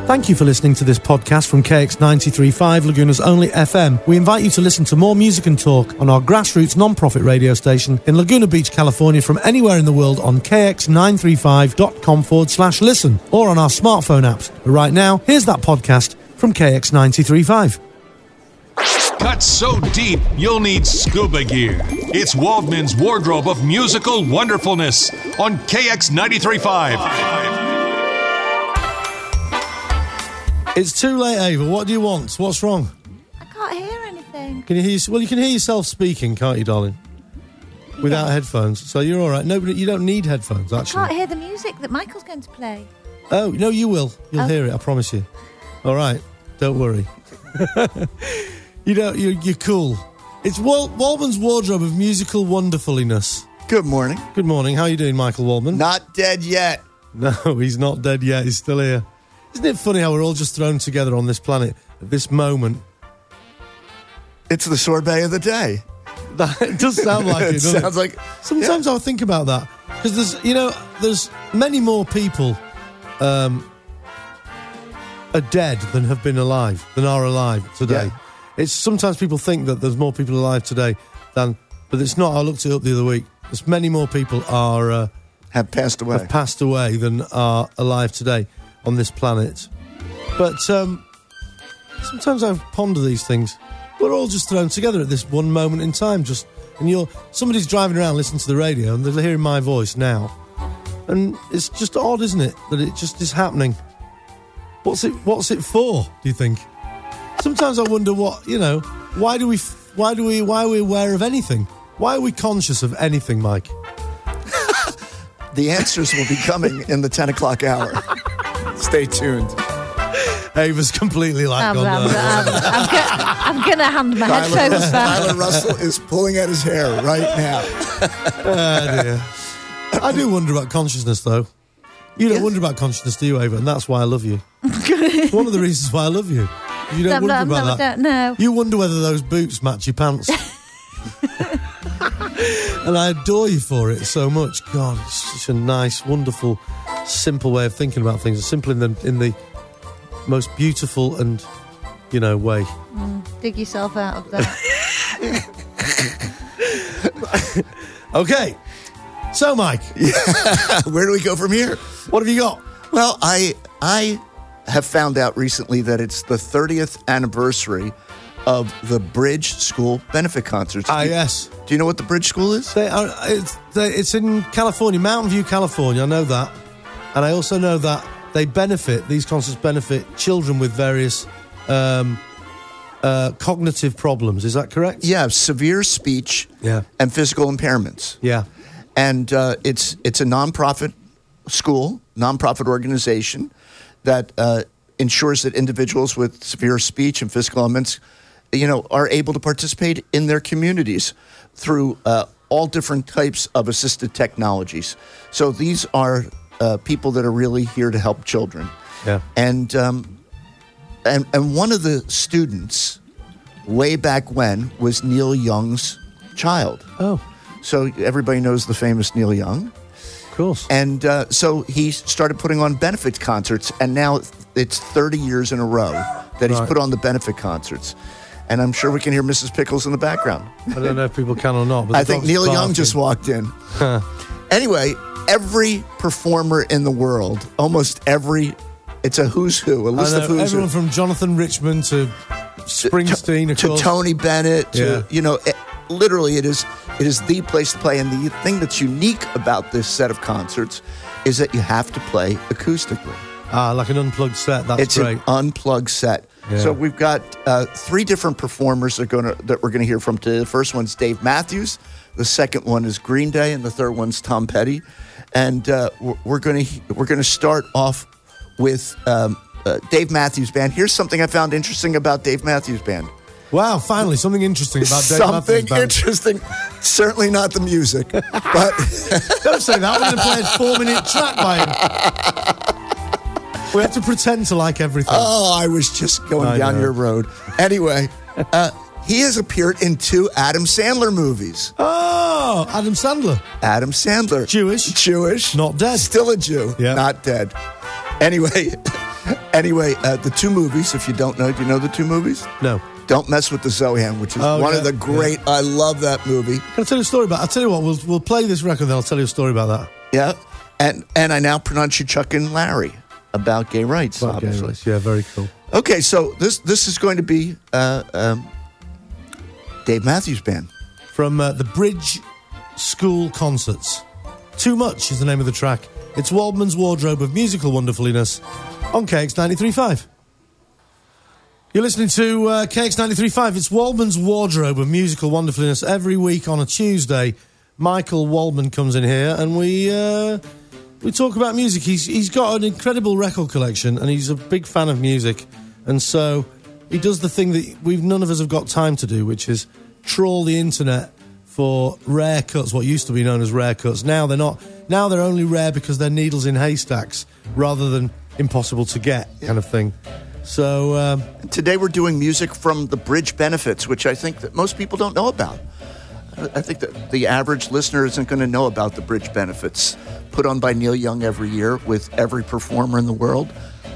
Thank you for listening to this podcast from KX93.5, Laguna's only FM. We invite you to listen to more music and talk on our grassroots non-profit radio station in Laguna Beach, California, from anywhere in the world on kx935.com/listen or on our smartphone apps. But right now, here's that podcast from KX93.5. Cut so deep, you'll need scuba gear. It's Waldman's Wardrobe of Musical Wonderfulness on KX93.5. It's too late, Ava. What do you want? What's wrong? I can't hear anything. Can you hear? Well, you can hear yourself speaking, can't you, darling? Without headphones, so you're all right. No, but you don't need headphones, actually. I can't hear the music that Michael's going to play. Oh, no, you will. You'll hear it, I promise you. All right, don't worry. You're cool. It's Waldman's Wardrobe of Musical Wonderfulness. Good morning. Good morning. How are you doing, Michael Waldman? Not dead yet. No, he's not dead yet. He's still here. Isn't it funny how we're all just thrown together on this planet at this moment? It's the sorbet of the day. It does sound like it, doesn't it? Sounds like... Sometimes I'll think about that. Because there's many more people are dead than have been alive, than are alive today. Yeah. It's sometimes people think that there's more people alive today but it's not. I looked it up the other week. There's many more people have passed away than are alive today on this planet. But sometimes I ponder these things. We're all just thrown together at this one moment in time. Somebody's driving around listening to the radio and they're hearing my voice now. And it's just odd, isn't it, that it just is happening? What's it for, do you think? Sometimes I wonder why are we aware of anything? Why are we conscious of anything, Mike? The answers will be coming in the 10 o'clock hour. Stay tuned. Ava's completely I'm going to hand my headphones back. Tyler Russell is pulling at his hair right now. Oh, dear. I do wonder about consciousness, though. You don't wonder about consciousness, do you, Ava? And that's why I love you. It's one of the reasons why I love you. You don't wonder about that. I don't know. You wonder whether those boots match your pants. And I adore you for it so much. God, it's such a nice, wonderful, simple way of thinking about things. It's simple in the most beautiful and, way. Dig yourself out of that. Okay. So, Mike. Where do we go from here? What have you got? Well, I have found out recently that it's the 30th anniversary of the Bridge School benefit concerts. Yes. Do you know what the Bridge School is? It's in California, Mountain View, California. I know that. And I also know that these concerts benefit children with various cognitive problems. Is that correct? Yeah, severe speech and physical impairments. Yeah. And it's a nonprofit school, nonprofit organization that ensures that individuals with severe speech and physical ailments, are able to participate in their communities through all different types of assisted technologies. So these are people that are really here to help children. Yeah. And one of the students way back when was Neil Young's child. Oh. So everybody knows the famous Neil Young. Of course. And so he started putting on benefit concerts, and now it's 30 years in a row that he's put on the benefit concerts. And I'm sure we can hear Mrs. Pickles in the background. I don't know if people can or not. But I think Neil Young just walked in. Anyway, every performer in the world, almost every, it's a who's who, a list of who's everyone who. from Jonathan Richman to Springsteen, to Tony Bennett, to, literally it is the place to play. And the thing that's unique about this set of concerts is that you have to play acoustically. Like an unplugged set. That's great. It's an unplugged set. Yeah. So we've got 3 different performers that we're going to hear from today. The first one's Dave Matthews. The second one is Green Day, and the third one's Tom Petty. And we're going to start off with Dave Matthews Band. Here's something I found interesting about Dave Matthews Band. Wow, finally, something interesting about Dave Matthews Band. Something interesting. Certainly not the music, but... Don't say that. We're going to play a 4-minute track by him. We have to pretend to like everything. Oh, I was just going down your road. Anyway, he has appeared in 2 Adam Sandler movies. Oh, Adam Sandler. Adam Sandler. Jewish. Not dead. Still a Jew. Yeah. Not dead. Anyway, Anyway, the two movies, if you don't know, do you know the two movies? No. Don't Mess with the Zohan, which is one of the great, I love that movie. Can I tell you a story about it? I'll tell you what, we'll play this record, then I'll tell you a story about that. Yeah. And I now pronounce you Chuck and Larry about gay rights, obviously. Gay rights. Yeah, very cool. Okay, so this is going to be Dave Matthews Band. From the Bridge School Concerts. Too Much is the name of the track. It's Waldman's Wardrobe of Musical Wonderfulness on KX 93.5. You're listening to KX 93.5. It's Waldman's Wardrobe of Musical Wonderfulness. Every week on a Tuesday, Michael Waldman comes in here and we talk about music. He's got an incredible record collection and he's a big fan of music. And so he does the thing that none of us have got time to do, which is trawl the internet for rare cuts, what used to be known as rare cuts. Now they're not. Now they're only rare because they're needles in haystacks rather than impossible to get kind of thing. So today we're doing music from the Bridge Benefits, which I think that most people don't know about. I think that the average listener isn't going to know about the Bridge Benefits put on by Neil Young every year with every performer in the world,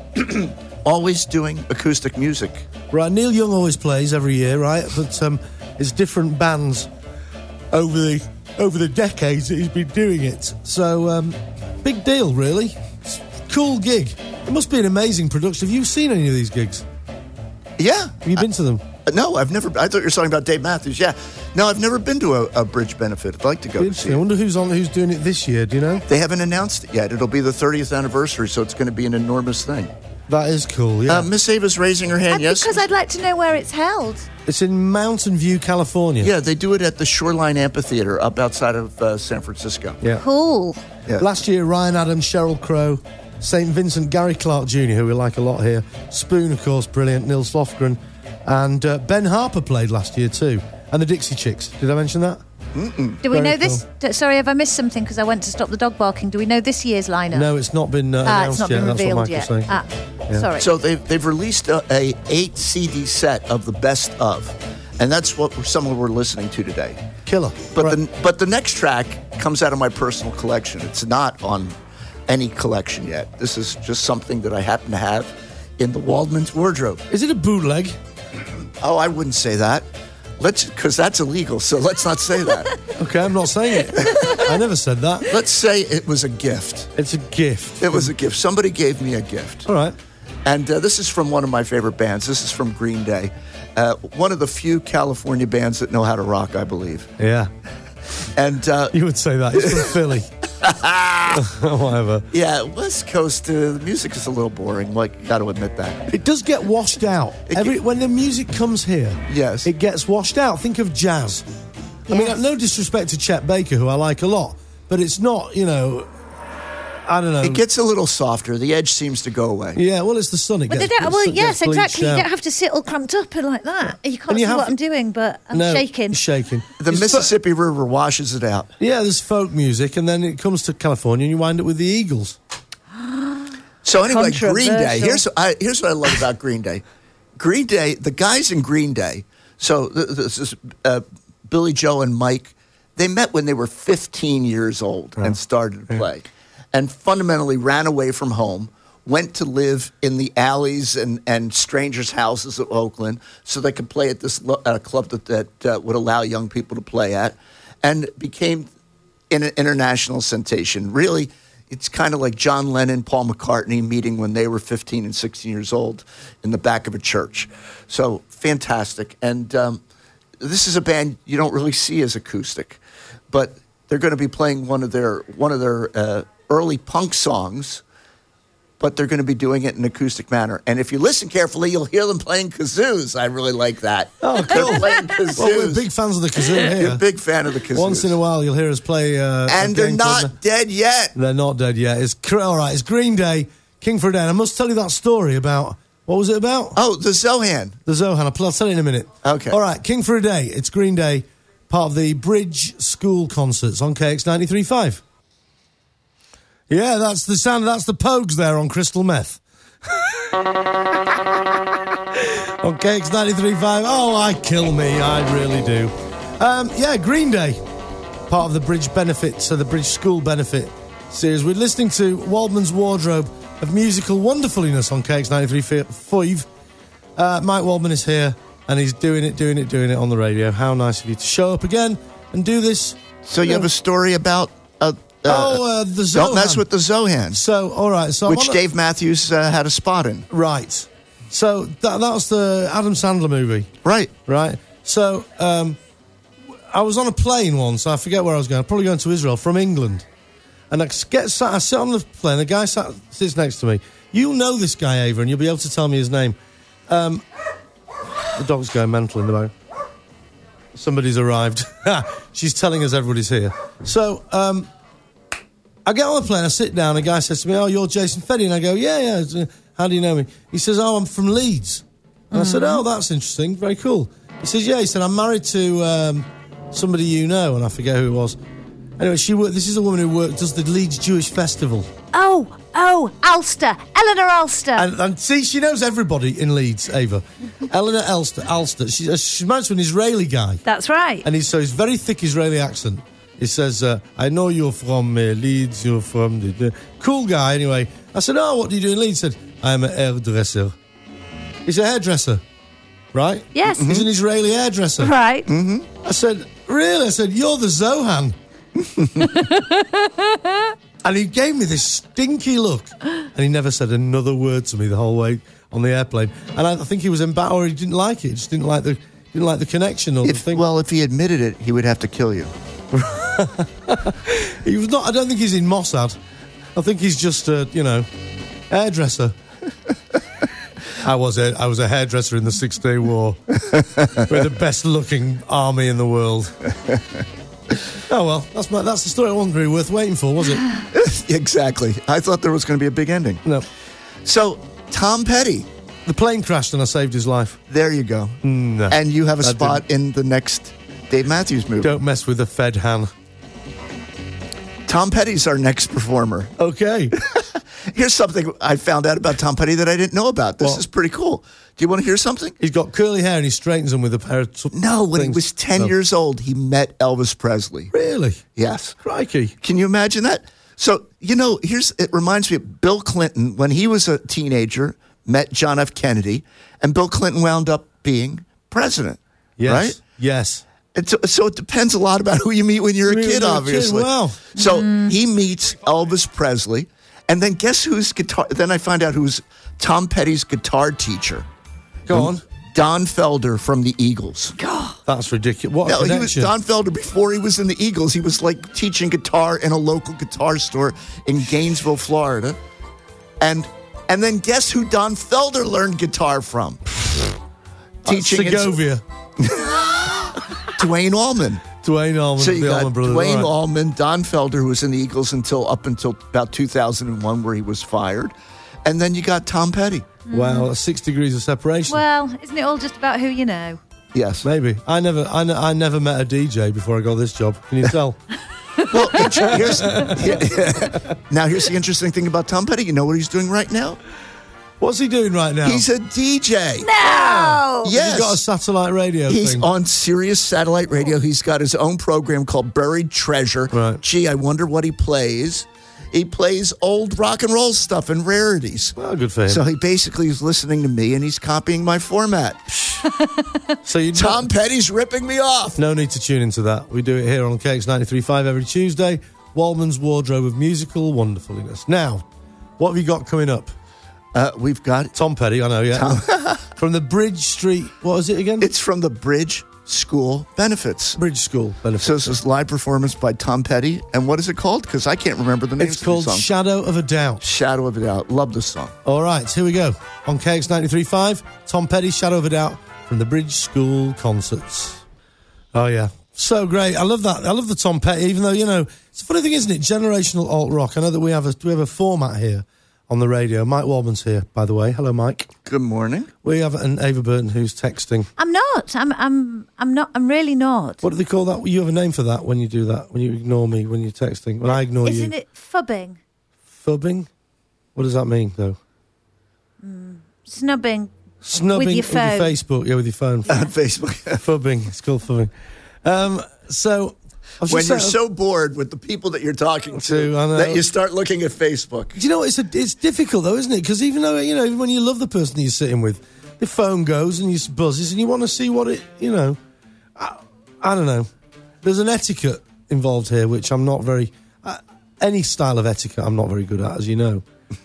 always doing acoustic music. Right, Neil Young always plays every year, right? But it's different bands over the decades that he's been doing it. So big deal, really. Cool gig. It must be an amazing production. Have you seen any of these gigs? Yeah. Have you been to them? No, I've never. I thought you were talking about Dave Matthews. Yeah. No, I've never been to a Bridge Benefit. I'd like to go to see it. I wonder who's doing it this year, do you know? They haven't announced it yet. It'll be the 30th anniversary, so it's going to be an enormous thing. That is cool, yeah. Miss Ava's raising her hand, yes? Because I'd like to know where it's held. It's in Mountain View, California. Yeah, they do it at the Shoreline Amphitheater up outside of San Francisco. Yeah. Cool. Yeah. Last year, Ryan Adams, Sheryl Crow, St. Vincent, Gary Clark Jr., who we like a lot here, Spoon, of course, brilliant, Nils Lofgren, and Ben Harper played last year too, and the Dixie Chicks. Did I mention that? Mm-mm. Do we know Very this? Sorry, have I missed something because I went to stop the dog barking? Do we know this year's lineup? No, it's not been announced it's not yet. been That's what revealed Michael's yet. saying. Sorry. So they've released a 8 CD set of the best of, and that's what some of we're listening to today. Killer. But Right. the next track comes out of my personal collection. It's not on any collection yet. This is just something that I happen to have in the Waldman's wardrobe. Is it a bootleg? Oh, I wouldn't say that. Because that's illegal, so let's not say that. Okay, I'm not saying it. I never said that. Let's say it was a gift. It's a gift. It was a gift. Somebody gave me a gift. All right. And this is from one of my favorite bands. This is from Green Day. One of the few California bands that know how to rock, I believe. Yeah. And You would say that. It's from Philly. Whatever. yeah, West Coast, the music is a little boring. Like, got to admit that. It does get washed out. When the music comes here, Yes. it gets washed out. Think of jazz. I Yes. mean, no disrespect to Chet Baker, who I like a lot, but it's not, I don't know. It gets a little softer. The edge seems to go away. Yeah, well, it's the sun. It But gets, yes, bleached exactly. You out. don't have to sit all cramped up and like that. You can't And you see have what to- I'm doing, but I'm No, shaking. it's shaking. The It's Mississippi River washes it out. Yeah, there's folk music, and then it comes to California, and you wind up with the Eagles. So anyway, Green Day. Controversial. Here's what I love about Green Day. Green Day, the guys in Green Day. So this is Billy Joe and Mike. They met when they were 15 years old and started to play, and fundamentally ran away from home. Went to live in the alleys and strangers' houses of Oakland so they could play at this club that would allow young people to play at, and became an international sensation. Really, it's kind of like John Lennon, Paul McCartney meeting when they were 15 and 16 years old in the back of a church. So fantastic. And this is a band you don't really see as acoustic, but they're going to be playing one of their early punk songs, but they're going to be doing it in an acoustic manner. And if you listen carefully, you'll hear them playing kazoos. I really like that. Oh, cool. They're playing kazoos. Well, we're big fans of the kazoo here. You're a big fan of the kazoos. Once in a while, you'll hear us play. And they're not dead yet. They're not dead yet. All right, it's Green Day, King for a Day. And I must tell you that story about, what was it about? Oh, the Zohan. The Zohan. I'll tell you in a minute. Okay. All right, King for a Day. It's Green Day, part of the Bridge School Concerts on KX 93.5. Yeah, that's the sound. That's the Pogues there on Crystal Meth. On KX 93.5. Oh, I kill me. I really do. Yeah, Green Day, part of the Bridge Benefit, so the Bridge School Benefit series. We're listening to Waldman's Wardrobe of musical wonderfulness on KX93.5. Mike Waldman is here, and he's doing it on the radio. How nice of you to show up again and do this. So you have a story about... the Zohan. Don't mess with the Zohan. So, all right. So which Dave Matthews had a spot in. Right. So that was the Adam Sandler movie. Right. So I was on a plane once. I forget where I was going. I'm probably going to Israel from England. And I sit on the plane. The guy sits next to me. You'll know this guy, Ava, and you'll be able to tell me his name. The dog's going mental in the back. Somebody's arrived. She's telling us everybody's here. So I get on the plane, I sit down, a guy says to me, "Oh, you're Jason Feddy." And I go, yeah. How do you know me? He says, "Oh, I'm from Leeds." And I said, "Oh, that's interesting. Very cool." He says, "Yeah." He said, "I'm married to somebody you know," and I forget who it was. Anyway, this is a woman who does the Leeds Jewish Festival. Oh, Ulster. Eleanor Ulster. And see, she knows everybody in Leeds, Ava. Eleanor Ulster. She's married to an Israeli guy. That's right. And he's very thick Israeli accent. He says, "I know you're from Leeds, you're from the cool guy." Anyway, I said, "Oh, what do you do in Leeds?" He said, "I'm a hairdresser." He's a hairdresser, right? Yes. Mm-hmm. He's an Israeli hairdresser. Right. Mm-hmm. I said, "Really?" I said, "You're the Zohan." And he gave me this stinky look, and he never said another word to me the whole way on the airplane. And I think he was embarrassed, or he didn't like it. He just didn't like the connection or the thing. Well, if he admitted it, he would have to kill you. He was not. I don't think he's in Mossad. I think he's just a hairdresser. I was a hairdresser in the 6-Day War. We're the best looking army in the world. Oh well, that's the story. It wasn't very worth waiting for, was it? Exactly. I thought there was going to be a big ending. No. So Tom Petty, the plane crashed and I saved his life. There you go. No, and you have a spot in the next Dave Matthews movie. Don't mess with the Fed Han. Tom Petty's our next performer. Okay. Here's something I found out about Tom Petty that I didn't know about. This is pretty cool. Do you want to hear something? He's got curly hair and he straightens them with a pair of when he was 10 years old, he met Elvis Presley. Really? Yes. Crikey. Can you imagine that? So, it reminds me of Bill Clinton, when he was a teenager, met John F. Kennedy, and Bill Clinton wound up being president. Yes. Right? Yes. So it depends a lot about who you meet when you're a kid, obviously. Wow. So he meets Elvis Presley, and then guess whose guitar? Then I find out who's Tom Petty's guitar teacher. Go on. Don Felder from the Eagles. God. That's ridiculous. What a connection. He was Don Felder before he was in the Eagles. He was like teaching guitar in a local guitar store in Gainesville, Florida. And then guess who Don Felder learned guitar from? Teaching Segovia. Dwayne Allman. Dwayne Allman. So you got Allman Brothers, Dwayne right. Allman, Don Felder, who was in the Eagles up until about 2001, where he was fired. And then you got Tom Petty. Wow, that's 6 degrees of separation. Well, isn't it all just about who you know? Yes. Maybe. I never met a DJ before I got this job. Can you tell? Well, here's the interesting thing about Tom Petty. You know what he's doing right now? What's he doing right now? He's a DJ. No! Yes. He's got a satellite radio He's thing. on Sirius Satellite Radio. He's got his own program called Buried Treasure. Right. Gee, I wonder what he plays. He plays old rock and roll stuff and rarities. Well, good for him. So he basically is listening to me, and he's copying my format. So Tom Petty's ripping me off. No need to tune into that. We do it here on KX93.5 every Tuesday. Waldman's wardrobe of musical wonderfulness. Now, what have you got coming up? We've got Tom Petty, I know, yeah. From the Bridge Street, what is it again? It's from the Bridge School Benefits. Bridge School Benefits. So this is live performance by Tom Petty. And what is it called? Because I can't remember the name of the song. It's called Shadow of a Doubt. Shadow of a Doubt. Love this song. All right, here we go. On KX93.5, Tom Petty, Shadow of a Doubt, from the Bridge School Concerts. Oh, yeah. So great. I love that. I love the Tom Petty, even though, it's a funny thing, isn't it? Generational alt rock. I know that we have a format here on the radio. Mike Waldman's here, by the way. Hello, Mike. Good morning. We have an Ava Burton who's texting. I'm not. I'm not. I'm really not. What do they call that? You have a name for that when you do that, when you ignore me, when you're texting. When I ignore you. Isn't it fubbing? Fubbing? What does that mean, though? Snubbing. Snubbing with your phone. With your Facebook. Yeah, with your phone. On Facebook. Fubbing. It's called fubbing. So, was When just you're saying- so bored with the people that you're talking to I know. that you start looking at Facebook. Do you know what? It's difficult though, isn't it? Because even though even when you love the person you're sitting with, the phone goes and you buzzes and you want to see what it. I don't know. There's an etiquette involved here, which I'm not very. Any style of etiquette, I'm not very good at, as you know.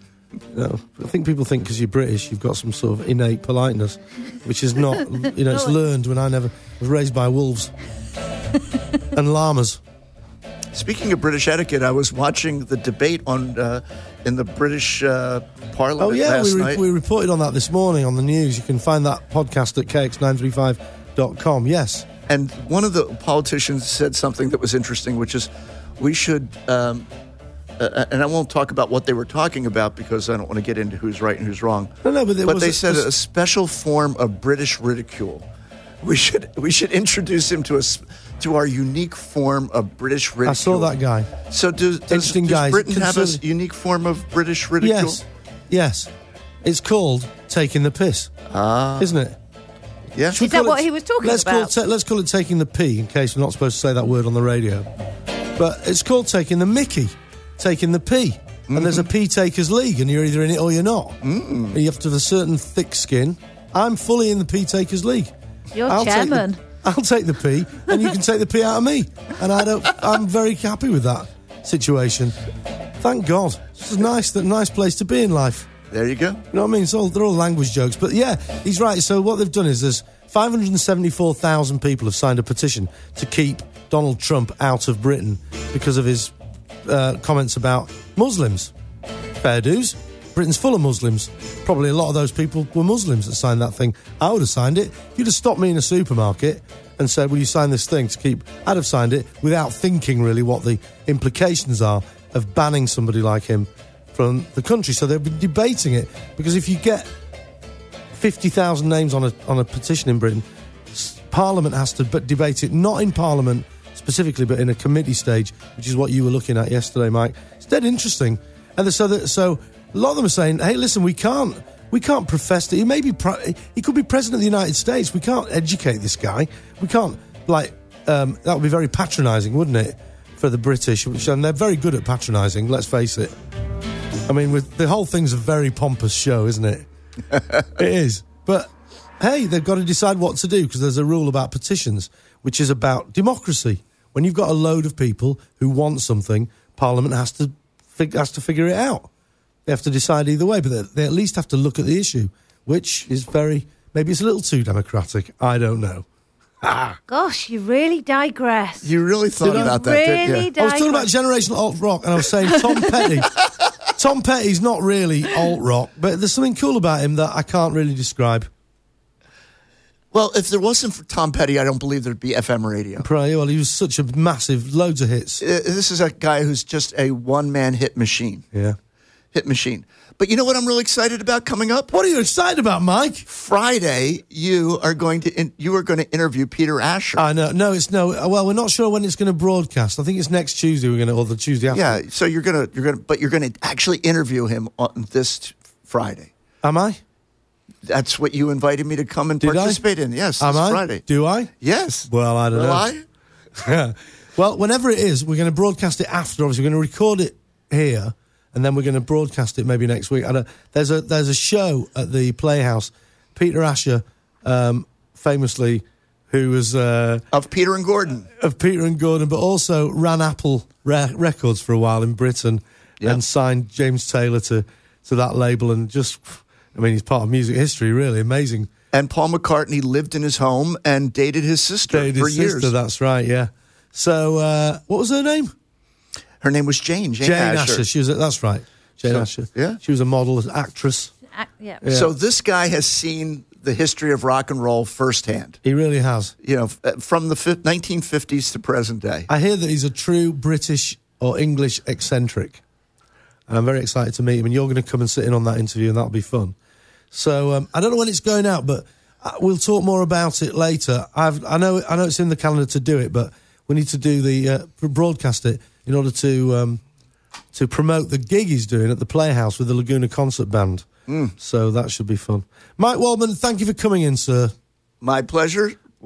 I think people think because you're British, you've got some sort of innate politeness, which is not. It's learned when I never was raised by wolves and llamas. Speaking of British etiquette, I was watching the debate in the British Parliament Oh yeah, last night. we reported on that this morning on the news. You can find that podcast at kx935.com. Yes. And one of the politicians said something that was interesting, which is we should, and I won't talk about what they were talking about because I don't want to get into who's right and who's wrong. No, but they said a special form of British ridicule. We should introduce him to our unique form of British ridicule. I saw that guy. So does guy. Britain have a unique form of British ridicule? Yes. It's called taking the piss, isn't it? Yeah. Is that what he was talking about? Let's call it taking the pee, in case we're not supposed to say that word on the radio. But it's called taking the mickey, taking the pee. And there's a pee takers league, and you're either in it or you're not. You have to have a certain thick skin. I'm fully in the pee takers league. You're chairman. I'll take the pee, and you can take the pee out of me. And I'm very happy with that situation. Thank God. It's a nice place to be in life. There you go. You know what I mean? They're all language jokes. But yeah, he's right. So what they've done is there's 574,000 people have signed a petition to keep Donald Trump out of Britain because of his comments about Muslims. Fair dues. Britain's full of Muslims. Probably a lot of those people were Muslims that signed that thing. I would have signed it. If you'd have stopped me in a supermarket and said, will you sign this thing to keep... I'd have signed it without thinking really what the implications are of banning somebody like him from the country. So they've been debating it, because if you get 50,000 names on a petition in Britain, Parliament has to debate it, not in Parliament specifically, but in a committee stage, which is what you were looking at yesterday, Mike. It's dead interesting. And so a lot of them are saying, hey, listen, we can't profess that he could be president of the United States. We can't educate this guy. We can't, that would be very patronising, wouldn't it, for the British? And they're very good at patronising, let's face it. I mean, the whole thing's a very pompous show, isn't it? It is. But, hey, they've got to decide what to do, because there's a rule about petitions, which is about democracy. When you've got a load of people who want something, Parliament has to figure it out. They have to decide either way, but they at least have to look at the issue, which is maybe it's a little too democratic. I don't know. Gosh, you really digress. You really thought about that, didn't you? I was talking about generational alt-rock, and I was saying Tom Petty. Tom Petty's not really alt-rock, but there's something cool about him that I can't really describe. Well, if there wasn't for Tom Petty, I don't believe there'd be FM radio. Well, he was such a massive, loads of hits. This is a guy who's just a one-man hit machine. Yeah. Hit machine. But you know what I'm really excited about coming up? What are you excited about, Mike? Friday, you are going to interview Peter Asher. Well, we're not sure when it's going to broadcast. I think it's next Tuesday. Or the Tuesday after. Yeah. So you're going to actually interview him on this Friday. Am I? That's what you invited me to come and participate in. Yes. Am I? Friday. Do I? Yes. Well, I don't know. Will I? Yeah. Well, whenever it is, we're going to broadcast it after. Obviously, we're going to record it here, and then we're going to broadcast it maybe next week. There's a show at the Playhouse. Peter Asher, famously, who was of Peter and Gordon, but also ran Apple Records for a while in Britain, and signed James Taylor to that label, and just, I mean, he's part of music history, really amazing. And Paul McCartney lived in his home and dated his sister for years. That's right, yeah. So, what was her name? Her name was Jane Asher. That's right, Jane Asher. Yeah, she was a model, actress. Yeah. So this guy has seen the history of rock and roll firsthand. He really has. You know, from the 1950s to present day. I hear that he's a true British or English eccentric. And I'm very excited to meet him. And you're going to come and sit in on that interview, and that'll be fun. So I don't know when it's going out, but we'll talk more about it later. I know it's in the calendar to do it, but we need to do the broadcast it in order to promote the gig he's doing at the Playhouse with the Laguna Concert Band. So that should be fun. Mike Waldman, thank you for coming in, sir. My pleasure. We'll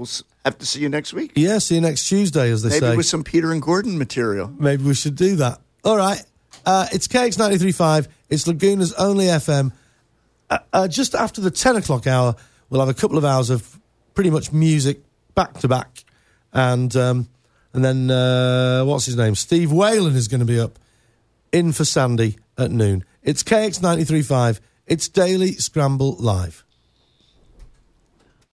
have to see you next week. Yeah, see you next Tuesday, as they say. Maybe with some Peter and Gordon material. Maybe we should do that. All right. It's KX 93.5. It's Laguna's only FM. Just after the 10 o'clock hour, we'll have a couple of hours of pretty much music back to back. And then, what's his name? Steve Whalen is going to be up in for Sandy at noon. It's KX 93.5. It's Daily Scramble Live.